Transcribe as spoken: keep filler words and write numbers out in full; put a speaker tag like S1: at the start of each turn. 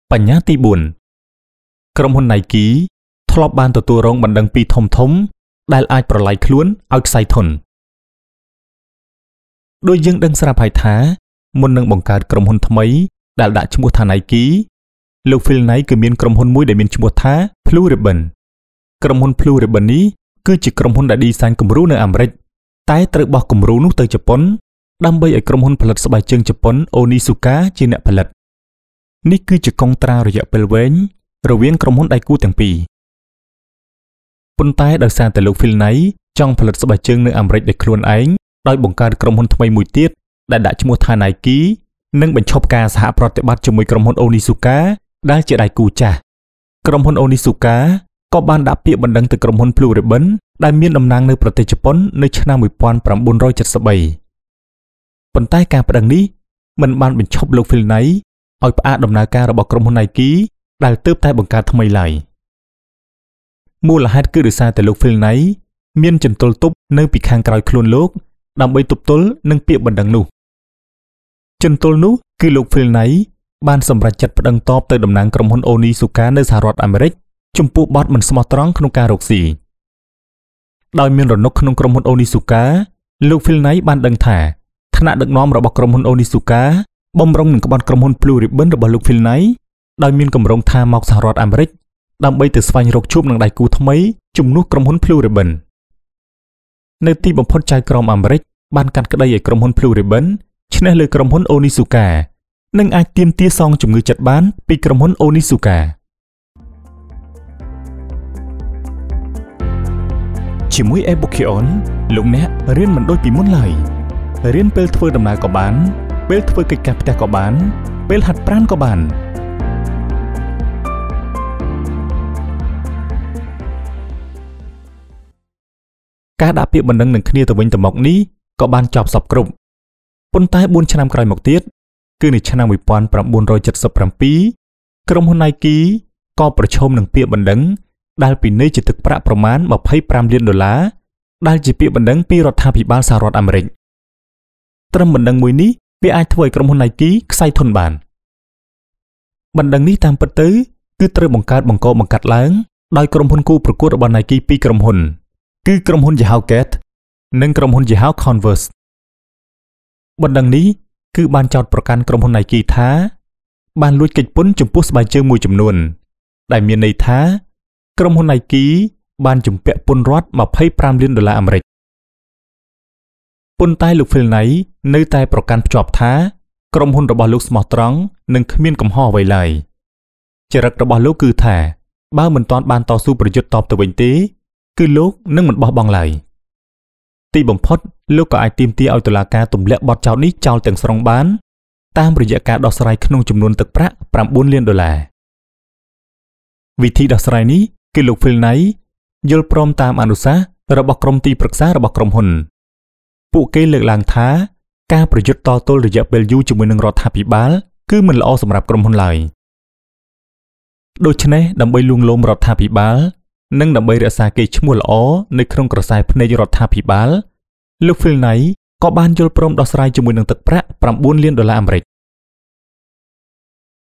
S1: បញ្ញត្តិទីbốnក្រុមហ៊ុន Nike ធ្លាប់បានទទួលរងបណ្ដឹងពីធំធំដែលអាចប្រឡាយខ្លួនឲ្យខ្សែធនដោយយើងដឹងស្រាប់ហើយថាមុននឹងបង្កើតក្រុមហ៊ុនថ្មីដែលដាក់ឈ្មោះថា Nike លោក Phil Knight គឺមានក្រុមហ៊ុនមួយដែលមានឈ្មោះថា Blue Ribbon ក្រុមហ៊ុន Blue Ribbon នេះគឺជាក្រុមហ៊ុនដែលឌីហ្សាញគំរូនៅអាមេរិកតែត្រូវបោះគំរូនោះទៅជប៉ុនដើម្បីឲ្យក្រុមហ៊ុនផលិតស្បែកជើងជប៉ុន Onitsuka ជាអ្នកផលិតនេះគឺជាកុងត្រារយៈពេលវែងរវាងក្រុមហ៊ុនដៃគូទាំងពីរប៉ុន្តែដោយសារតែលោក Phil Knight ចង់ផលិតស្បែកជើងនៅអាមេរិកដោយខ្លួនឯងដោយបង្កើតក្រុមហ៊ុនថ្មីមួយទៀតដែលដាក់ឈ្មោះថា Nike និងបញ្ឈប់ការសហប្រតិបត្តិជាមួយក្រុមហ៊ុន Onitsuka ដែលជាដៃគូចាស់ក្រុមហ៊ុន Onitsuka ក៏បានដាក់ពាក្យបណ្ដឹងទៅក្រុមហ៊ុន Blue Ribbon ដែលមានតំណែងនៅប្រទេសជប៉ុននៅឆ្នាំmột nghìn chín trăm bảy mươi baប៉ុន្តែការប្តឹងនេះមិនបានបញ្ឈប់លោក Phil Knight ឲ្យផ្អាកដំណើរការរបស់ក្រុមហ៊ុន Nike ដែលទើបតែបង្កើតថ្មីឡើយមូលហេតុគឺដោយសារតែលោក Phil Knight មានចន្ទុលទប់នៅពីខាងក្រោយខ្លួនលោកដើម្បីទប់ទល់នឹងពាក្យបណ្ដឹងនោះចន្ទុលនោះគឺលោក Phil Knight បានសម្រេចចិត្តប្តឹងតបទៅតំណាងក្រុមហ៊ុន Onitsuka នៅសហរដ្ឋអាមេរិកចំពោះបទមិនស្មោះត្រង់ក្នុងការរកស៊ីដោយមានរនុកក្នុងក្រុមហ៊ុន Onitsuka លោក Phil Knight បានដឹងថាថ្នាក់ដឹកនាំរបស់ក្រុមហ៊ុន Onitsuka បំរុងនឹងក្បត់ក្រុមហ៊ុន Blue Ribbon របស់លោក Phil Knight ដោយមានគម្រោងថាមកសហរដ្ឋអាមេរិកដើម្បីទៅស្វែងរកជួបនឹងដៃគូថ្មីជំនួសក្រុមហ៊ុន Blue Ribbon នៅទីបំផុតចៅក្រមអាមេរិកបានកាត់ក្តីឲ្យក្រុមហ៊ុន Blue Ribbon ឈ្នះលើក្រុមហ៊ុន Onitsuka និងអាចទាមទារសងជំងឺចិត្តបានពីក្រុមហ៊ុន Onitsuka ជាមួយ Ebukion លោកអ្នករៀនមិនដូចពីមុនឡើយរៀនពេលធ្វើដំណើរក៏បានពេលធ្វើកិច្ចការផ្ទះក៏បានពេលហាត់ប្រាណក៏បានការដាក់ពាក្យបណ្ដឹងនឹងគ្នាទៅវិញទៅមកនេះក៏បានចប់សពគ្រប់ប៉ុន្តែបួនឆ្នាំក្រោយមកទៀតគឺនៅឆ្នាំmột nghìn chín trăm bảy mươi bảyក្រុមហ៊ុន Nike ក៏ប្រឈមនឹងពាក្យបណ្ដឹងដែលពិន័យជាទឹកប្រាក់ប្រមាណยี่สิบห้าលានដុល្លារដែលជាពាក្យបណ្ដឹងពីរដ្ឋាភិបាលសហរដ្ឋអាមេរិកត្រឹមបណ្ដឹងមួយនេះវាអាចធ្វើឲ្យក្រុមហ៊ុន Nike ខ្សែធនបានបណ្ដឹងនេះតាមពិតទៅគឺត្រូវបង្កើតបង្កបង្កាត់ឡើងដោយក្រុមហ៊ុនគូប្រកួតរបស់ Nike ពីរក្រុមហ៊ុនគឺក្រុមហ៊ុនយីហោ Gap និងក្រុមហ៊ុនយីហោ Converse បណ្ដឹងនេះគឺបានចោទប្រកាន់ក្រុមហ៊ុន Nike ថាបានលួចកិច្ចពន្ធចំពោះស្បែកជើងមួយចំនួនដែលមានន័យថាក្រុមហ៊ុន Nike បានជំពាក់ពន្ធរដ្ឋยี่สิบห้าលានដុល្លារអាមេរិកប៉ុន្តែលោក Phil Knight នៅតែប្រកាន់ភ្ជាប់ថាក្រុមហ៊ុនរបស់លោកស្មោះត្រង់និងគ្មានកំហុសអ្វីឡើយចរិតរបស់លោកគឺថាបើមិនទាន់បានតស៊ូប្រយុទ្ធតបទៅវិញទេគឺលោកនឹងមិនបោះបង់ឡើយទីបំផុតលោកក៏អាចទាមទារឲ្យតុលាការទម្លាក់បទចោទនេះចោលទាំងស្រុងបានតាមរយៈការដោះស្រាយក្នុងចំនួនទឹកប្រាក់chínលានដុល្លារវិធីដោះស្រាយនេះគឺលោក Phil Knight យល់ព្រមតាមអនុសាសន៍របស់ក្រុមទីប្រឹក្សារបស់ក្រុមហ៊ុនពួកគេលើកឡើងថាការប្រយុទ្ធតទល់រយៈពេលយូរជាមួយនឹងរដ្ឋាភិបាលគឺមិនល្អសម្រាប់ក្រុមហ៊ុនឡើយដូច្នេះដើម្បីលួងលោមរដ្ឋាភិបាលនិងដើម្បីរក្សាកេរ្តិ៍ឈ្មោះល្អនៅក្នុងក្រសែភ្នែករដ្ឋាភិបាលលោក Phil Knight ក៏បានយល់ព្រមដោះស្រាយជាមួយនឹងទឹកប្រាក់chínលានដុល្លារអាមេរិក